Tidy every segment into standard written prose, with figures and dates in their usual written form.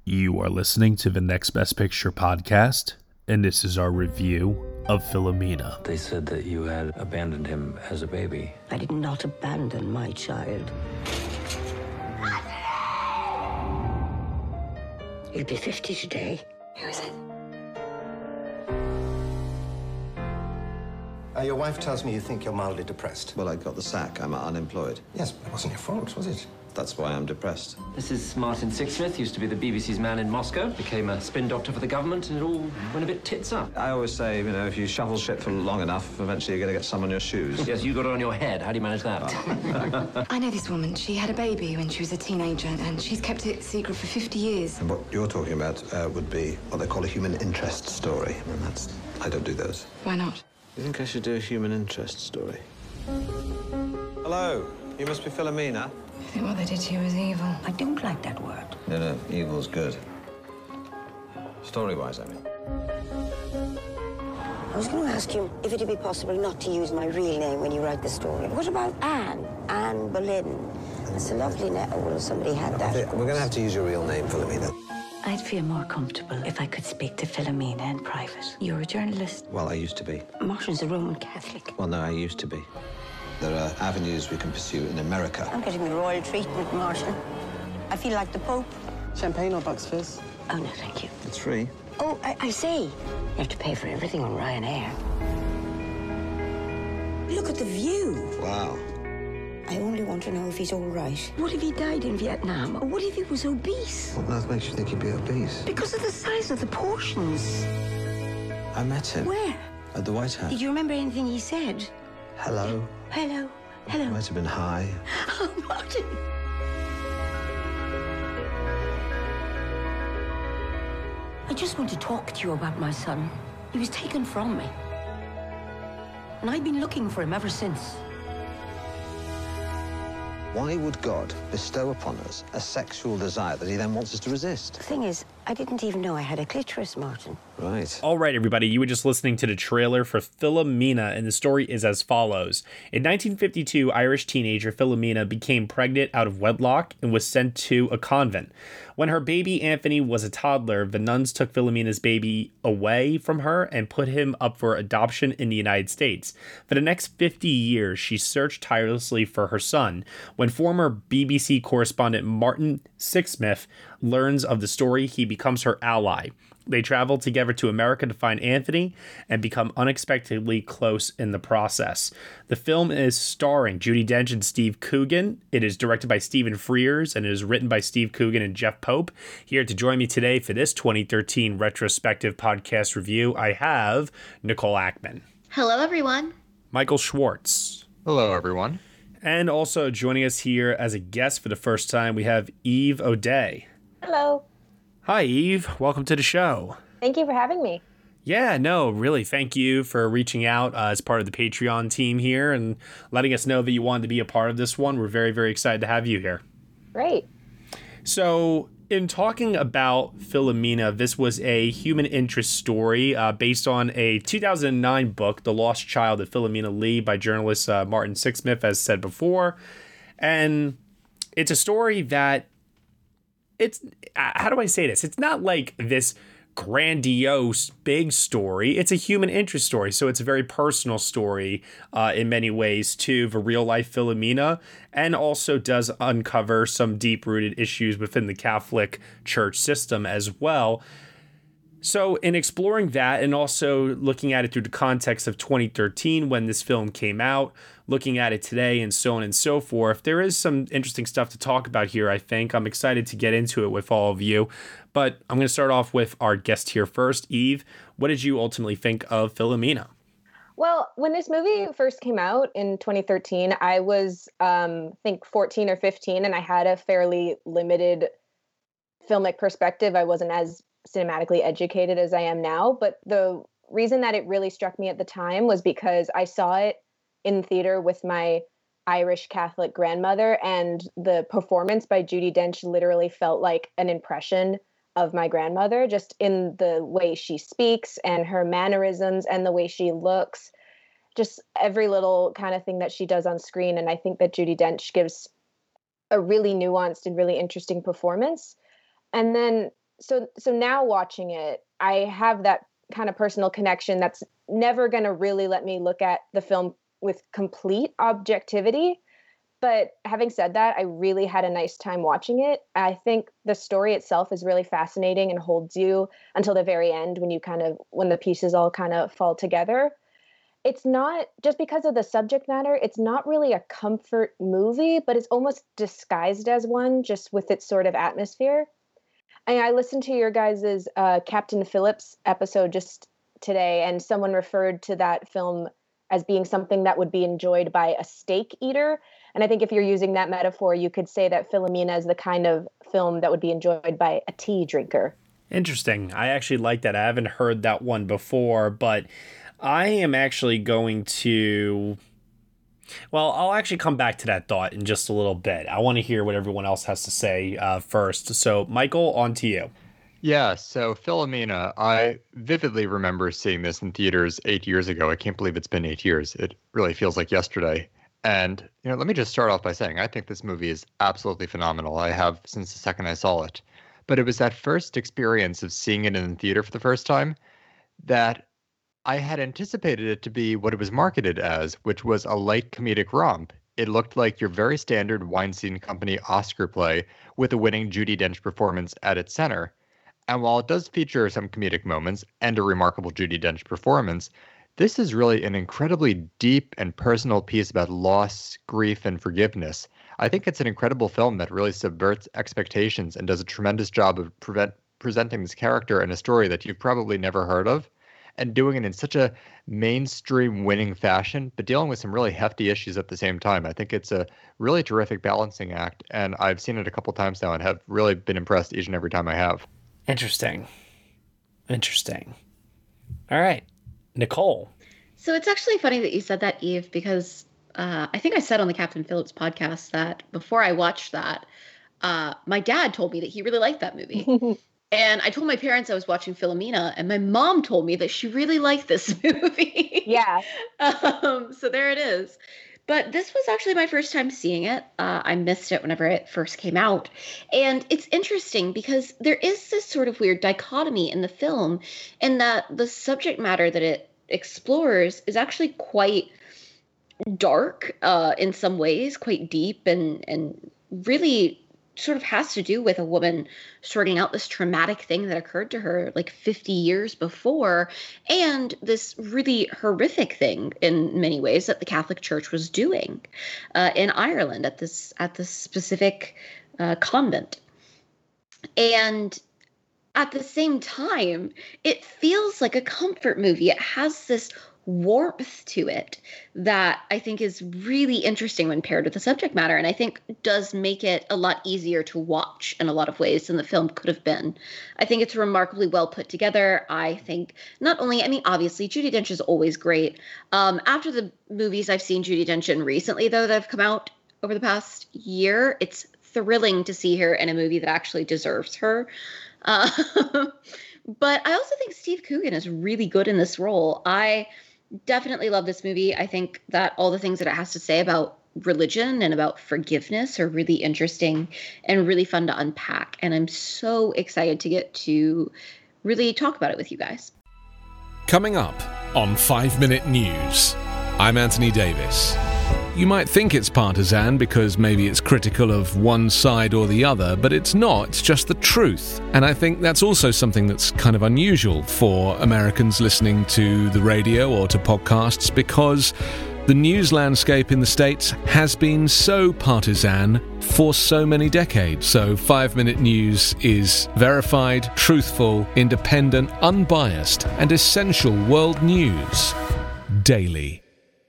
You are listening to the Next Best Picture podcast, and this is our review of Philomena. They said that you had abandoned him as a baby. I did not abandon my child. You'll be 50 today. Who is it? Your wife tells me you think you're mildly depressed. Well, I got the sack. I'm unemployed. Yes, but it wasn't your fault, was it? That's why I'm depressed. This is Martin Sixsmith, used to be the BBC's man in Moscow, became a spin doctor for the government, and it all went a bit tits up. I always say, if you shovel shit for long enough, eventually you're going to get some on your shoes. Yes, you got it on your head. How do you manage that? I know this woman. She had a baby when she was a teenager, and she's kept it secret for 50 years. And what you're talking about would be what they call a human interest story. And I don't do those. Why not? You think I should do a human interest story? Hello, you must be Philomena. I think what they did to you was evil. I don't like that word. No, evil's good. Story-wise, I mean. I was going to ask you if it'd be possible not to use my real name when you write the story. What about Anne? Anne Boleyn. It's a lovely name. Well, somebody had that. We're going to have to use your real name, Philomena. I'd feel more comfortable if I could speak to Philomena in private. You're a journalist. Well, I used to be. Martin's a Roman Catholic. Well, no, I used to be. There are avenues we can pursue in America. I'm getting the royal treatment, Martin. I feel like the Pope. Champagne or Bucks Fizz? Oh, no, thank you. It's free. Oh, I say. You have to pay for everything on Ryanair. Look at the view. Wow. I only want to know if he's all right. What if he died in Vietnam? Or what if he was obese? What on earth makes you think he'd be obese? Because of the size of the portions. I met him. Where? At the White House. Did you remember anything he said? Hello. Hello. Hello. Might have been hi. Oh, Martin. I just want to talk to you about my son. He was taken from me. And I've been looking for him ever since. Why would God bestow upon us a sexual desire that he then wants us to resist? The thing is, I didn't even know I had a clitoris, Martin. Right. All right, everybody, you were just listening to the trailer for Philomena, and the story is as follows. In 1952, Irish teenager Philomena became pregnant out of wedlock and was sent to a convent. When her baby Anthony was a toddler, the nuns took Philomena's baby away from her and put him up for adoption in the United States. For the next 50 years, she searched tirelessly for her son. When former BBC correspondent Martin Sixsmith learns of the story, he becomes her ally. They travel together to America to find Anthony and become unexpectedly close in the process. The film is starring Judi Dench and Steve Coogan. It is directed by Stephen Frears and it is written by Steve Coogan and Jeff Pope. Here to join me today for this 2013 retrospective podcast review, I have Nicole Ackman. Hello, everyone. Michael Schwartz. Hello, everyone. And also joining us here as a guest for the first time, we have Eve O'Day. Hello. Hi, Eve. Welcome to the show. Thank you for having me. Yeah, no, really. Thank you for reaching out as part of the Patreon team here and letting us know that you wanted to be a part of this one. We're very, very excited to have you here. Great. So, in talking about Philomena, this was a human interest story based on a 2009 book, The Lost Child of Philomena Lee, by journalist Martin Sixsmith, as said before. And it's a story that how do I say this? It's not like this grandiose big story. It's a human interest story. So it's a very personal story in many ways to the real life Philomena, and also does uncover some deep rooted issues within the Catholic Church system as well. So in exploring that and also looking at it through the context of 2013 when this film came out, looking at it today and so on and so forth, there is some interesting stuff to talk about here, I think. I'm excited to get into it with all of you. But I'm going to start off with our guest here first. Eve, what did you ultimately think of Philomena? Well, when this movie first came out in 2013, I was, I think, 14 or 15, and I had a fairly limited filmic perspective. I wasn't as cinematically educated as I am now, but the reason that it really struck me at the time was because I saw it in theater with my Irish Catholic grandmother, and the performance by Judi Dench literally felt like an impression of my grandmother, just in the way she speaks and her mannerisms and the way she looks, just every little kind of thing that she does on screen. And I think that Judi Dench gives a really nuanced and really interesting performance. And then so now watching it, I have that kind of personal connection that's never going to really let me look at the film with complete objectivity. But having said that, I really had a nice time watching it. I think the story itself is really fascinating and holds you until the very end when the pieces all kind of fall together. It's not just because of the subject matter. It's not really a comfort movie, but it's almost disguised as one just with its sort of atmosphere. And I listened to your guys' Captain Phillips episode just today, and someone referred to that film as being something that would be enjoyed by a steak eater. And I think if you're using that metaphor, you could say that Philomena is the kind of film that would be enjoyed by a tea drinker. Interesting. I actually like that. I haven't heard that one before, but I am actually going to... Well, I'll actually come back to that thought in just a little bit. I want to hear what everyone else has to say first. So, Michael, on to you. Yeah, so Philomena, I vividly remember seeing this in theaters 8 years ago. I can't believe it's been 8 years. It really feels like yesterday. And, let me just start off by saying I think this movie is absolutely phenomenal. I have since the second I saw it. But it was that first experience of seeing it in the theater for the first time that I had anticipated it to be what it was marketed as, which was a light comedic romp. It looked like your very standard Weinstein Company Oscar play with a winning Judi Dench performance at its center. And while it does feature some comedic moments and a remarkable Judi Dench performance, this is really an incredibly deep and personal piece about loss, grief, and forgiveness. I think it's an incredible film that really subverts expectations and does a tremendous job of presenting this character in a story that you've probably never heard of, and doing it in such a mainstream winning fashion, but dealing with some really hefty issues at the same time. I think it's a really terrific balancing act, and I've seen it a couple times now and have really been impressed each and every time I have. Interesting. All right. Nicole. So it's actually funny that you said that, Eve, because I think I said on the Captain Phillips podcast that before I watched that, my dad told me that he really liked that movie. And I told my parents I was watching Philomena, and my mom told me that she really liked this movie. Yeah. So there it is. But this was actually my first time seeing it. I missed it whenever it first came out. And it's interesting because there is this sort of weird dichotomy in the film in that the subject matter that it explores is actually quite dark in some ways, quite deep, and really sort of has to do with a woman sorting out this traumatic thing that occurred to her like 50 years before, and this really horrific thing in many ways that the Catholic Church was doing in Ireland at this specific convent. And at the same time, it feels like a comfort movie. It has this warmth to it that I think is really interesting when paired with the subject matter, and I think does make it a lot easier to watch in a lot of ways than the film could have been. I think it's remarkably well put together. I think not only, obviously Judi Dench is always great. After the movies I've seen Judi Dench in recently, though, that have come out over the past year, it's thrilling to see her in a movie that actually deserves her. But I also think Steve Coogan is really good in this role. I definitely love this movie. I think that all the things that it has to say about religion and about forgiveness are really interesting and really fun to unpack. And I'm so excited to get to really talk about it with you guys. Coming up on 5 Minute News, I'm Anthony Davis. You might think it's partisan because maybe it's critical of one side or the other, but it's not. It's just the truth. And I think that's also something that's kind of unusual for Americans listening to the radio or to podcasts, because the news landscape in the States has been so partisan for so many decades. So 5 Minute News is verified, truthful, independent, unbiased, and essential world news daily.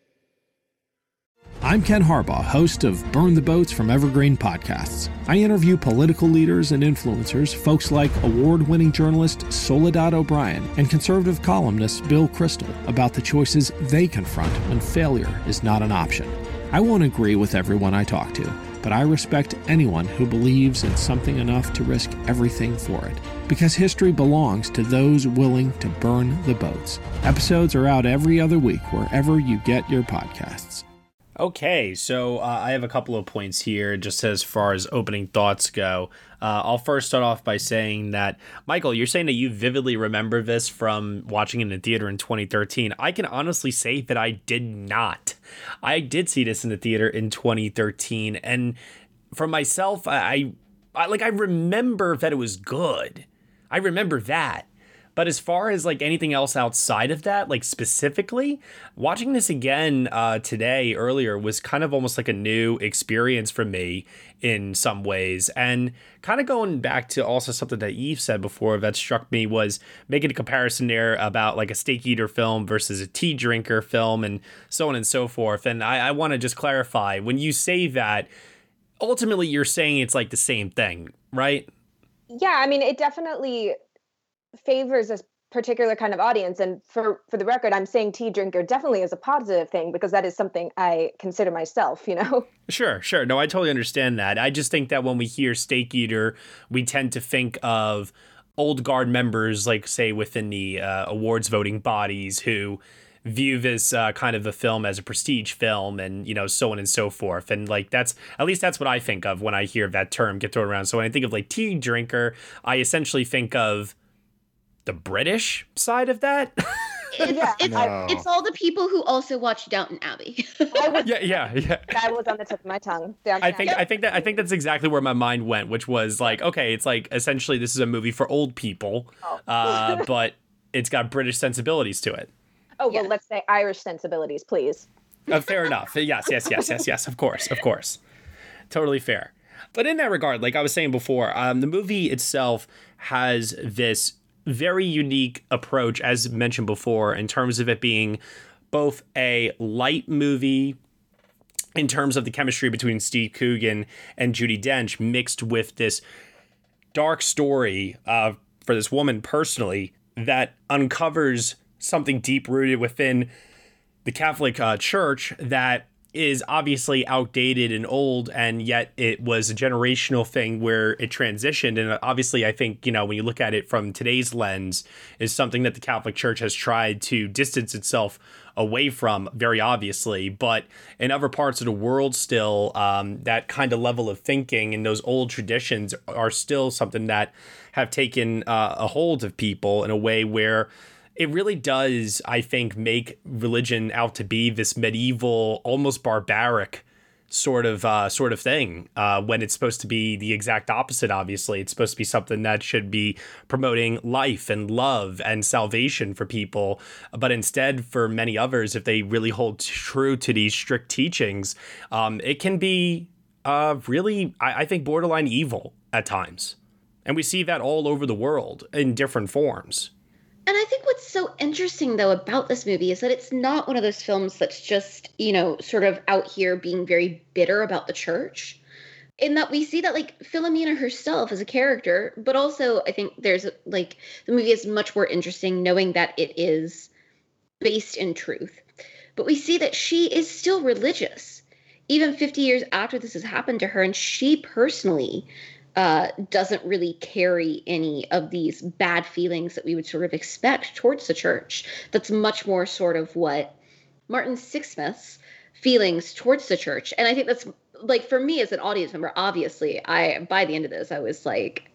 I'm Ken Harbaugh, host of Burn the Boats from Evergreen Podcasts. I interview political leaders and influencers, folks like award-winning journalist Soledad O'Brien and conservative columnist Bill Kristol, about the choices they confront when failure is not an option. I won't agree with everyone I talk to, but I respect anyone who believes in something enough to risk everything for it. Because history belongs to those willing to burn the boats. Episodes are out every other week wherever you get your podcasts. Okay, so I have a couple of points here just as far as opening thoughts go. I'll first start off by saying that, Michael, you're saying that you vividly remember this from watching it in the theater in 2013. I can honestly say that I did not. I did see this in the theater in 2013, and for myself, I remember that it was good. I remember that. But as far as like anything else outside of that, like specifically, watching this again today earlier was kind of almost like a new experience for me in some ways. And kind of going back to also something that Eve said before that struck me was making a comparison there about like a steak eater film versus a tea drinker film and so on and so forth. And I want to just clarify, when you say that, ultimately you're saying it's like the same thing, right? Yeah, I mean, it definitely favors a particular kind of audience, and for the record, I'm saying tea drinker definitely is a positive thing because that is something I consider myself, you know. Sure. No, I totally understand that. I just think that when we hear steak eater, we tend to think of old guard members, like say within the awards voting bodies, who view this kind of a film as a prestige film, and you know, so on and so forth. And like that's what I think of when I hear that term get thrown around. So when I think of like tea drinker, I essentially think of the British side of that. It's all the people who also watch Downton Abbey. Yeah. That was on the tip of my tongue. I think that's exactly where my mind went, which was like, okay, it's like essentially this is a movie for old people, but it's got British sensibilities to it. Oh, well, let's say Irish sensibilities, please. Fair enough. Yes. Of course. Totally fair. But in that regard, like I was saying before, the movie itself has this very unique approach, as mentioned before, in terms of it being both a light movie in terms of the chemistry between Steve Coogan and Judi Dench, mixed with this dark story for this woman personally that uncovers something deep-rooted within the Catholic Church that is obviously outdated and old, and yet it was a generational thing where it transitioned. And obviously, I think, you know, when you look at it from today's lens, is something that the Catholic Church has tried to distance itself away from, very obviously. But in other parts of the world still, that kind of level of thinking and those old traditions are still something that have taken a hold of people in a way where it really does, I think, make religion out to be this medieval, almost barbaric sort of thing, when it's supposed to be the exact opposite. Obviously, it's supposed to be something that should be promoting life and love and salvation for people. But instead, for many others, if they really hold true to these strict teachings, it can be really, I think, borderline evil at times. And we see that all over the world in different forms. And I think what's so interesting, though, about this movie is that it's not one of those films that's just, you know, sort of out here being very bitter about the church. In that we see that, like, Philomena herself as a character, but also I think there's, like, the movie is much more interesting knowing that it is based in truth. But we see that she is still religious, even 50 years after this has happened to her, and she personally doesn't really carry any of these bad feelings that we would sort of expect towards the church. That's much more sort of what Martin Sixsmith's feelings towards the church. And I think that's, like, for me as an audience member, obviously, by the end of this, I was like,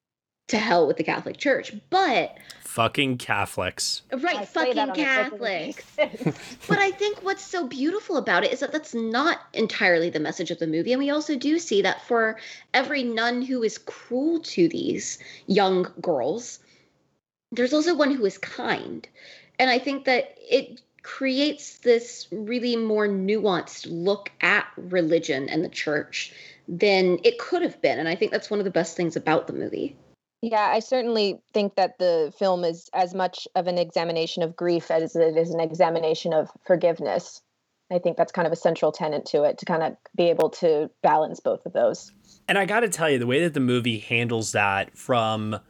to hell with the Catholic Church. But fucking Catholics. Right, fucking Catholics. But I think what's so beautiful about it is that that's not entirely the message of the movie. And we also do see that for every nun who is cruel to these young girls, there's also one who is kind. And I think that it creates this really more nuanced look at religion and the church than it could have been. And I think that's one of the best things about the movie. Yeah, I certainly think that the film is as much of an examination of grief as it is an examination of forgiveness. I think that's kind of a central tenet to it, to kind of be able to balance both of those. And I got to tell you, the way that the movie handles that, from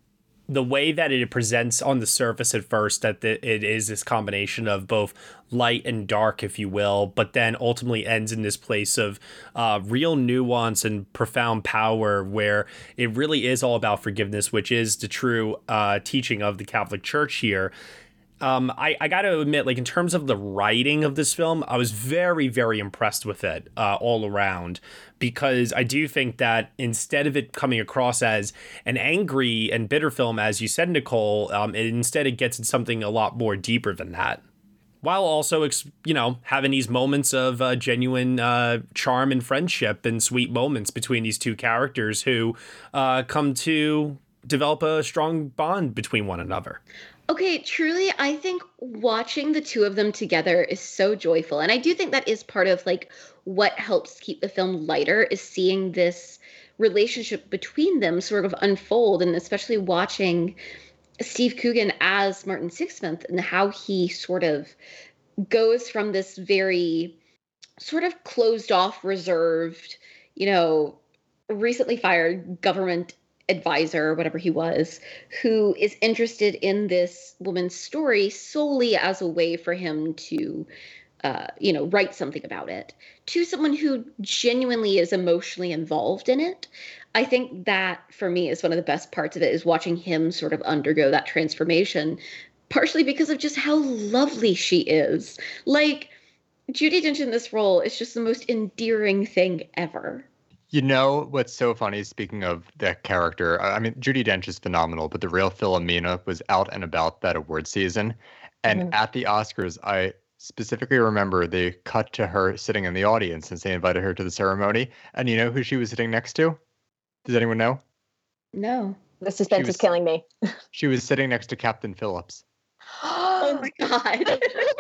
the way that it presents on the surface at first, that it is this combination of both light and dark, if you will, but then ultimately ends in this place of real nuance and profound power, where it really is all about forgiveness, which is the true teaching of the Catholic Church here. I got to admit, like, in terms of the writing of this film, I was very, very impressed with it all around, because I do think that instead of it coming across as an angry and bitter film, as you said, Nicole, it gets at something a lot more deeper than that, while also, having these moments of genuine charm and friendship and sweet moments between these two characters who come to develop a strong bond between one another. Okay, truly, I think watching the two of them together is so joyful. And I do think that is part of like what helps keep the film lighter, is seeing this relationship between them sort of unfold, and especially watching Steve Coogan as Martin Sixsmith and how he sort of goes from this very sort of closed off, reserved, recently fired government advisor, whatever he was, who is interested in this woman's story solely as a way for him to, write something about it, to someone who genuinely is emotionally involved in it. I think that, for me, is one of the best parts of it, is watching him sort of undergo that transformation, partially because of just how lovely she is. Like, Judi Dench in this role is just the most endearing thing ever. You know what's so funny, speaking of that character, I mean, Judi Dench is phenomenal, but the real Philomena was out and about that award season. And at the Oscars, I specifically remember they cut to her sitting in the audience since they invited her to the ceremony. And you know who she was sitting next to? Does anyone know? No. The suspense is killing me. She was sitting next to Captain Phillips. Oh my God.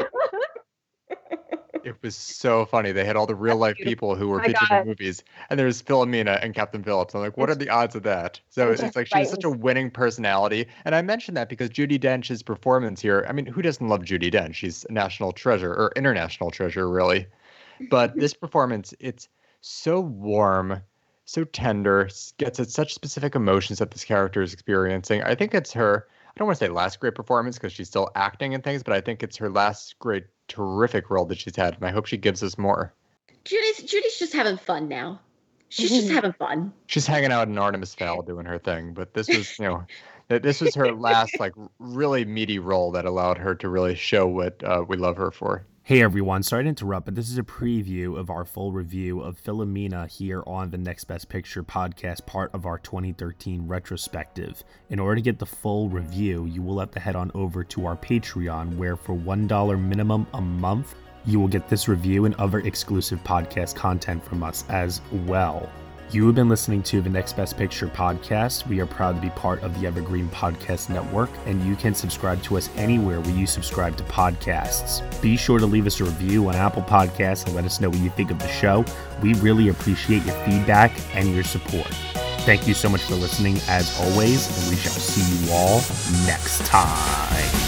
It was so funny. They had all the real life people who were featured in movies, and there's Philomena and Captain Phillips. I'm like, what are the odds of that? So it's like she has such a winning personality. And I mentioned that because Judi Dench's performance here, I mean, who doesn't love Judi Dench? She's a national treasure, or international treasure, really. But this performance, it's so warm, so tender, gets at such specific emotions that this character is experiencing. I think it's her, I don't want to say last great performance because she's still acting and things, but I think it's her last great, terrific role that she's had. And I hope she gives us more. Judy's just having fun now. She's just having fun. She's hanging out in Artemis Fowl doing her thing. But this was, this was her last, like, really meaty role that allowed her to really show what we love her for. Hey everyone, sorry to interrupt, but this is a preview of our full review of Philomena here on the Next Best Picture podcast, part of our 2013 retrospective. In order to get the full review, you will have to head on over to our Patreon, where for $1 minimum a month, you will get this review and other exclusive podcast content from us as well. You have been listening to the Next Best Picture podcast. We are proud to be part of the Evergreen Podcast Network, and you can subscribe to us anywhere where you subscribe to podcasts. Be sure to leave us a review on Apple Podcasts and let us know what you think of the show. We really appreciate your feedback and your support. Thank you so much for listening, as always, and we shall see you all next time.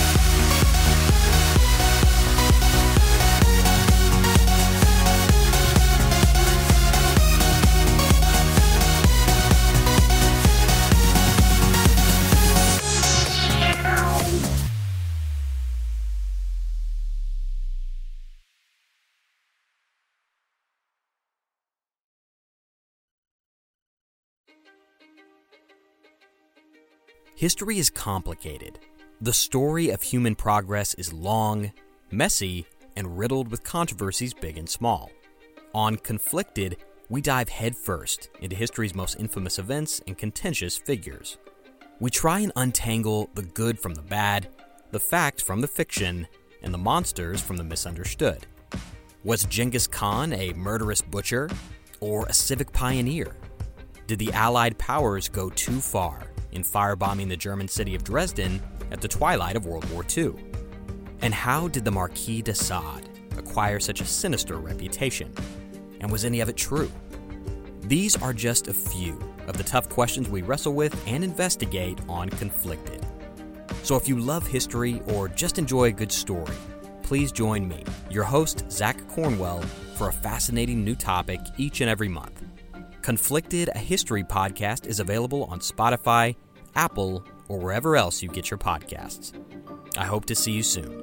History is complicated. The story of human progress is long, messy, and riddled with controversies big and small. On Conflicted, we dive headfirst into history's most infamous events and contentious figures. We try and untangle the good from the bad, the fact from the fiction, and the monsters from the misunderstood. Was Genghis Khan a murderous butcher or a civic pioneer? Did the Allied powers go too far in firebombing the German city of Dresden at the twilight of World War II? And how did the Marquis de Sade acquire such a sinister reputation? And was any of it true? These are just a few of the tough questions we wrestle with and investigate on Conflicted. So if you love history or just enjoy a good story, please join me, your host, Zach Cornwell, for a fascinating new topic each and every month. Conflicted, a history podcast, is available on Spotify, Apple, or wherever else you get your podcasts. I hope to see you soon.